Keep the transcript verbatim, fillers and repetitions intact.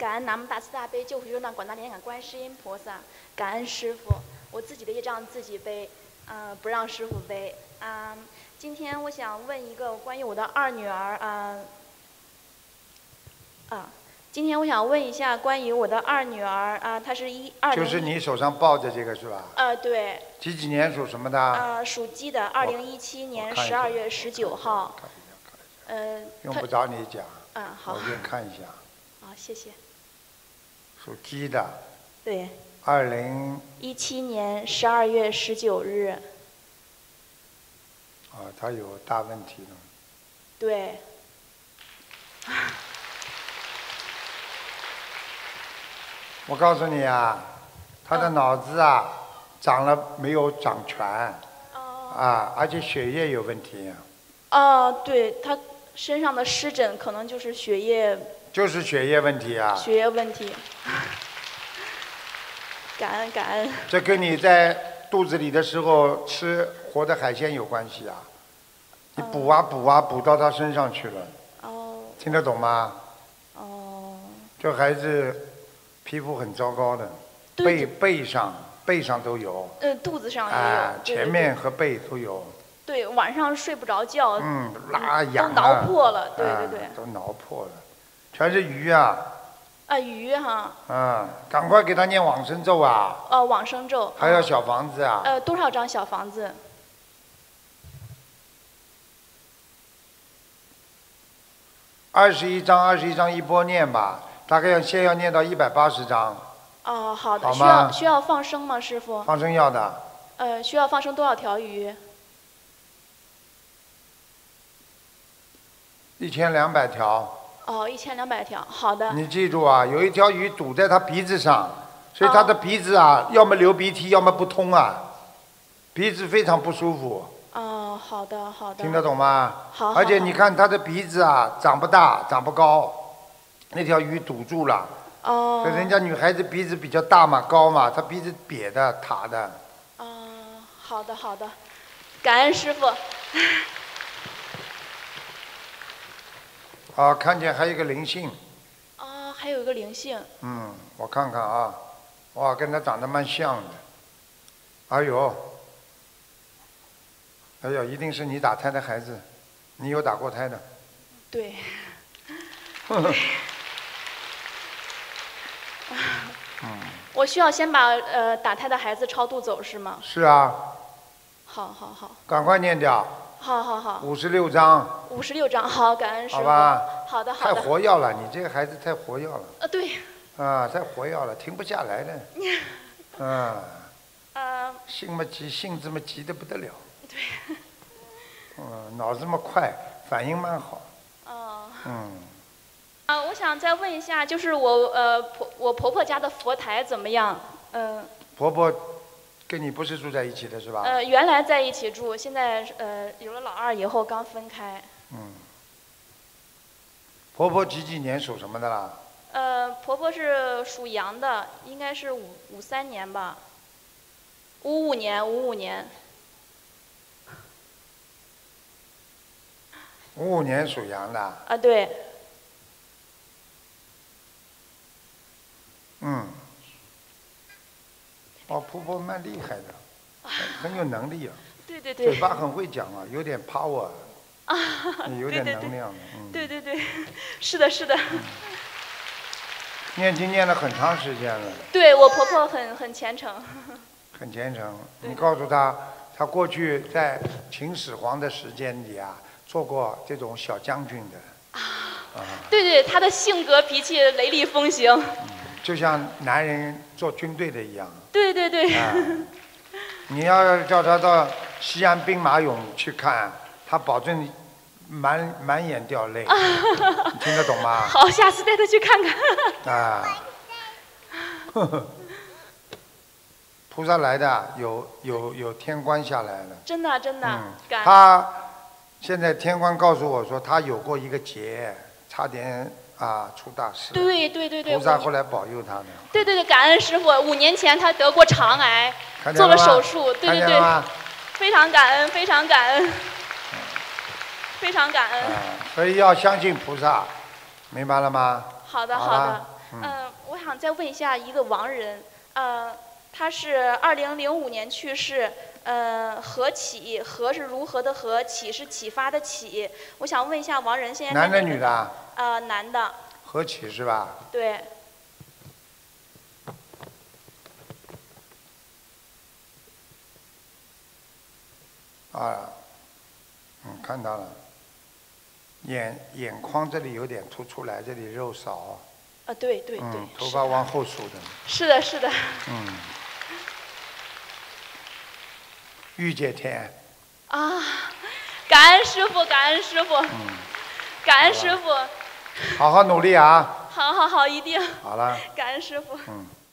感恩南无大慈大悲救苦救难广大灵感观世音菩萨，感恩师傅，我自己的业障自己背，呃，不让师傅背。啊、呃，今天我想问一个关于我的二女儿，啊、呃，啊，今天我想问一下关于我的二女儿，啊、呃，她是一二零， 就是你手上抱着这个是吧？ 呃，对。 几几年属什么的？ 呃，属鸡的，二零一七年十二月十九号。呃， 用不着你讲。 嗯，好。 我先看一下。 好，谢谢。 属鸡的。 对。 二零。 一七年十二月十九日。 啊，他有大问题了。 对。 我告诉你啊，他的脑子啊，长了没有长全。哦。啊，而且血液有问题。 哦，对，他身上的湿疹可能就是血液。 就是血液问题啊。 血液问题。感恩感恩。 这跟你在肚子里的时候吃活的海鲜有关系啊。你补啊补啊补到他身上去了。哦。听得懂吗？哦。这孩子皮肤很糟糕的，背背上背上都有。呃， 肚子上也有。 哎，前面和背都有。 对，晚上睡不着觉。 嗯，拉痒啊。都挠破了，对对对。 都挠破了，全是鱼啊。 啊，鱼哈。 嗯，赶快给他念往生咒啊。 哦，往生咒。 还有小房子啊。 呃，多少张小房子？ 二十一张，二十一张一波念吧，大概要先要念到一百八十张。 哦，好的。 好需要需要放生吗，师傅？ 放生要的。 呃，需要放生多少条鱼？ 一千两百条。 哦，一千两百条，好的。 你记住啊，有一条鱼堵在他鼻子上，所以他的鼻子啊，要么流鼻涕，要么不通啊，鼻子非常不舒服。 哦，好的好的。 听得懂吗？ 好。 而且你看他的鼻子啊，长不大，长不高，那条鱼堵住了。哦。可人家女孩子鼻子比较大嘛，高嘛，她鼻子瘪的、塌的。 哦，好的好的，感恩师傅。 啊，看见还有一个灵性。 啊，还有一个灵性。 嗯，我看看啊，哇，跟他长得蛮像的。哎呦，哎呦，一定是你打胎的孩子，你有打过胎的。 对。 嗯。 我需要先把呃打胎的孩子超度走是吗？ 是啊。 好好好。 赶快念掉。 好好好。 五十六章。 五十六章，好，感恩师傅。 好吧。 好的好的。 太活跃了，你这个孩子太活跃了。 呃，对。 啊，太活跃了，停不下来的。嗯。 呃。 性嘛急，性子嘛急得不得了。 对。 嗯，脑子嘛快，反应蛮好。 哦。 嗯。 啊，我想再问一下，就是我呃婆我婆婆家的佛台怎么样？嗯、呃。 婆婆跟你不是住在一起的是吧？ 呃，原来在一起住，现在呃有了老二以后刚分开。 嗯。婆婆几几年属什么的啦？ 呃，婆婆是属羊的，应该是五五三年吧。五五年，五五年。 五五年属羊的。 啊，对。 嗯。哦，婆婆蛮厉害的，很很有能力啊。 对对对。 嘴巴很会讲啊，有点 power。 啊。 有点能量的。 嗯。对对对，是的，是的。 嗯、念经念了很长时间了。 对，我婆婆很很虔诚。 很虔诚，你告诉她，她过去在秦始皇的时间里啊，做过这种小将军的。啊。 对对，她的性格脾气雷厉风行。 嗯，就像男人做军队的一样。 对对对。 啊。你要叫她到西安兵马俑去看，她保证满满眼掉泪。你听得懂吗？ 好，下次带她去看看。 啊。呵呵。菩萨来的，有有有天官下来了。 真的真的。 嗯。他现在天官告诉我说，他有过一个劫，差点啊出大事。 对对对对。 菩萨后来保佑他的。 对对对，感恩师傅。五年前他得过肠癌，做了手术。对对对。非常感恩，非常感恩。非常感恩。 所以要相信菩萨，明白了吗？ 好的好的。 嗯、 呃，我想再问一下一个亡人，呃，他是二零零五年去世，呃，何启，何是如何的何，启是启发的启。我想问一下亡人现在男的女的？ 呃，男的。 何启是吧？ 对。 啊，嗯，看到了，眼眼眶这里有点凸出来，这里肉少。 啊，对对对。 嗯，头发往后梳的。 是的，是的。 嗯。玉界天。 啊，感恩师傅，感恩师傅。 嗯。 感恩师傅。 好好努力啊。 好好好，一定。 好了。 感恩师傅。 嗯。